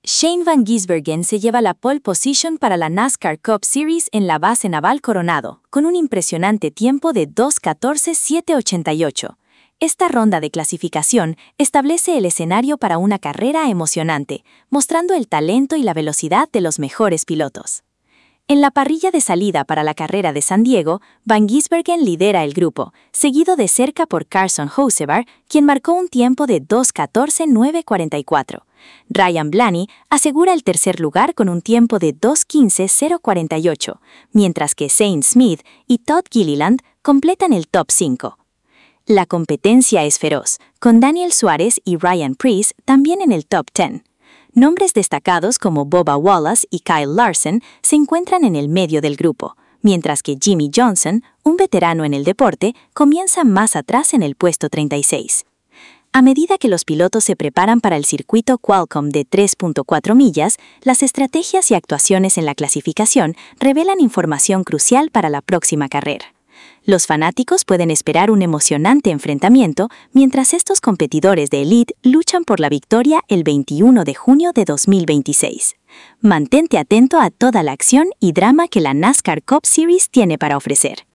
Shane Van Gisbergen se lleva la pole position para la NASCAR Cup Series en la base naval Coronado, con un impresionante tiempo de 2:14.788. Esta ronda de clasificación establece el escenario para una carrera emocionante, mostrando el talento y la velocidad de los mejores pilotos. En la parrilla de salida para la carrera de San Diego, Van Gisbergen lidera el grupo, seguido de cerca por Carson Hocevar, quien marcó un tiempo de 2:14.944. Ryan Blaney asegura el tercer lugar con un tiempo de 2:15.048, mientras que Zane Smith y Todd Gilliland completan el top 5. La competencia es feroz, con Daniel Suárez y Ryan Preece también en el top 10. Nombres destacados como Bubba Wallace y Kyle Larson se encuentran en el medio del grupo, mientras que Jimmy Johnson, un veterano en el deporte, comienza más atrás en el puesto 36. A medida que los pilotos se preparan para el circuito Qualcomm de 3.4 millas, las estrategias y actuaciones en la clasificación revelan información crucial para la próxima carrera. Los fanáticos pueden esperar un emocionante enfrentamiento mientras estos competidores de élite luchan por la victoria el 21 de junio de 2026. Mantente atento a toda la acción y drama que la NASCAR Cup Series tiene para ofrecer.